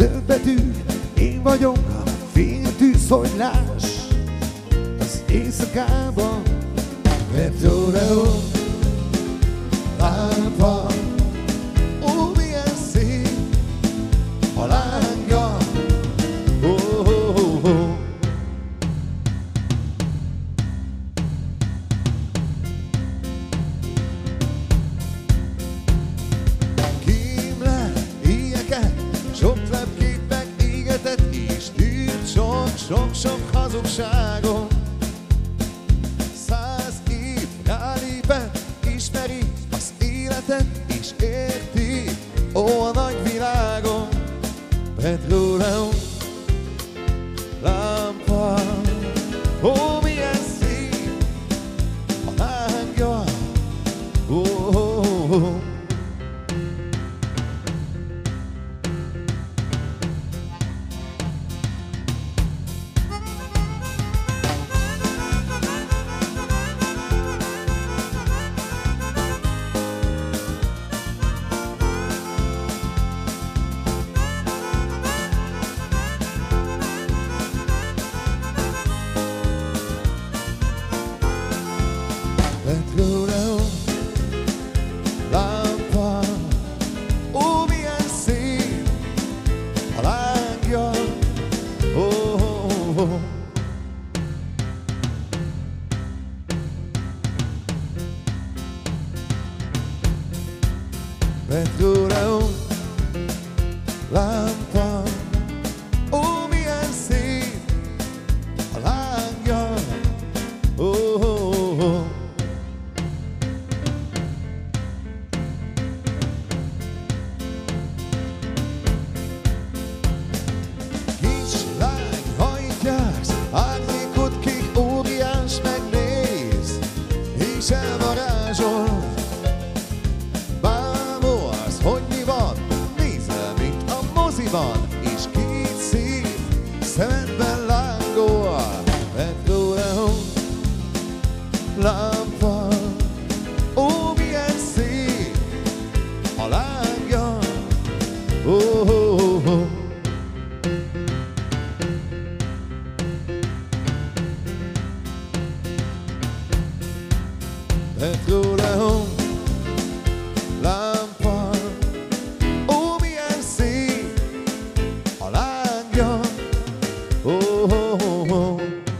zöld betű, én vagyok a fénytűz, hogy láss az éjszakában. Petróleum lámpa, ó, milyen szép a lángja, ó, ó, ó, ó. Kímle, éjeket, sok lepképek égetett, és tűrt sok-sok hazugságon. 100 év rálépett, ismeri az életet, és érti, ó, a nagyvilágon. Petróleum lámpa, ó, milyen szép a lángja, ó, ó, ó. Petróleum lámpa, ó, milyen szép a lángja, ó, ó, ó. Petróleum lámpa, ó, milyen szép a lángja, ó, ó, ó. Árnyékot kék óriás megnéz, és elvarázsol. Bámolsz, hogy mi van, nézel, mint a moziban, és két szív szemedben lángol. Petróleum lámpa, ó, milyen szép a lángja, ó, ó, ó. Petróleum lámpa, ó, milyen szép a lángja, ó, ó, ó.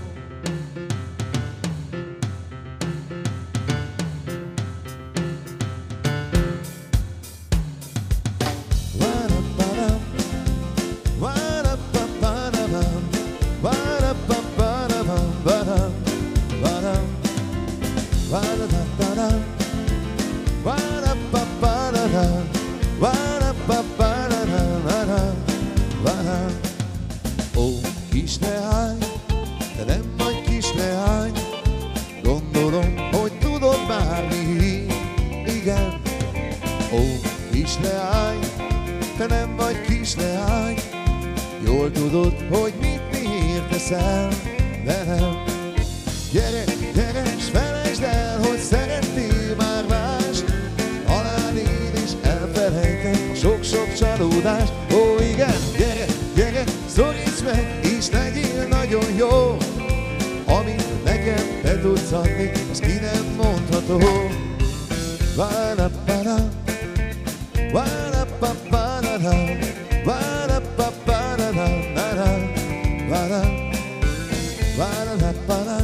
Ó, kis leány, de nem vagy kis leány, gondolom, hogy tudod bármi, igen. Ó, kis leány, te nem vagy kis leány, jól tudod, hogy miért teszel velem. Gyere, gyere, s felejtsd el, hogy szerettél már mást, talán én is elfelejtem a sok-sok csalódást. Ó, igen, gyere, gyere, szoríts meg, és legyél nagyon jó. Amit nekem te tudsz adni, az ki nem mondható. Várapara, várapapara, várapapara, várapapara, várapapara,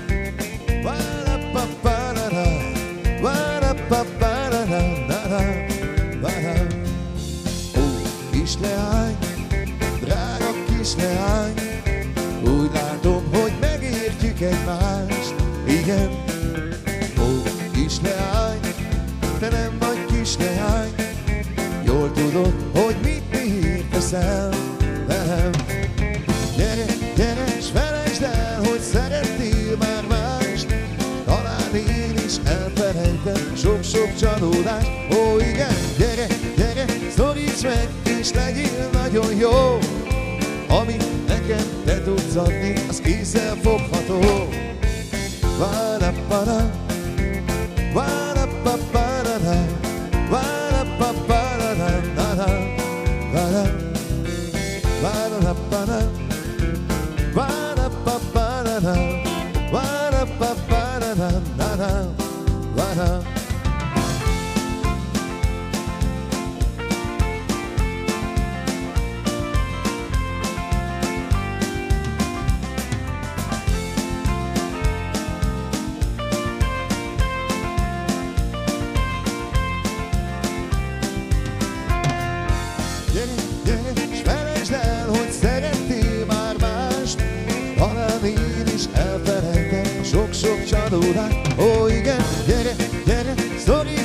várapapara, várapapara. Ó, kis leány, drága kis leány, úgy látom, hogy megértjük egymást, igen. Ó, kis leány, te nem vagy kis leány, jól tudod, hogy miért teszel velem. Gyere, gyere, s felejtsd el, hogy szerettél már mást, talán én is elfelejtem sok-sok csalódást. Ó, igen, gyere, gyere, szoríts meg, és legyél nagyon jó. Amit nekem te tudsz adni, az kézzelfogható. Várapara, várapapara, várapapara, várapapara,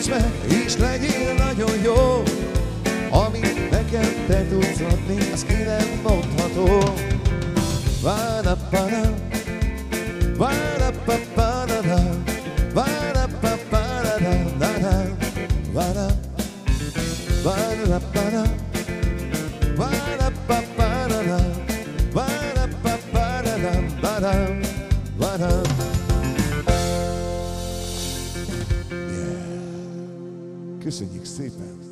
Segíts meg, és legyél nagyon jó. Amit nekem te tudsz adni, az ki nem mondható. Várapara, várapapara, várapapara, várapapara, várapapara, várapapara, várapapara, várapapara. Köszönjük szépen!